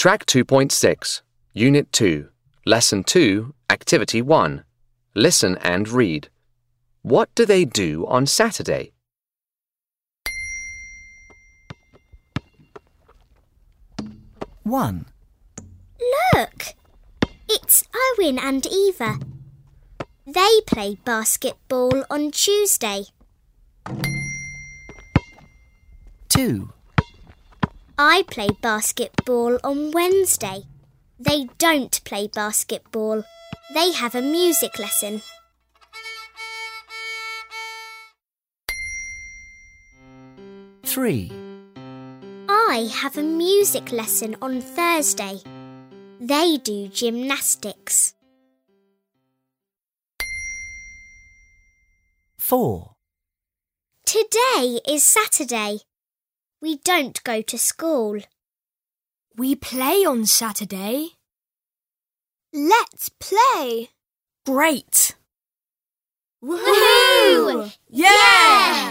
Track 2.6, Unit 2, Lesson 2, Activity 1. Listen and read. What do they do on Saturday? 1, Look! It's Owen and Eva. They play basketball on Tuesday. 2, I play basketball on Wednesday. They don't play basketball. They have a music lesson. 3, I have a music lesson on Thursday. They do gymnastics. 4, Today is Saturday. We don't go to school. We play on Saturday. Let's play. Great! Woohoo! Yeah!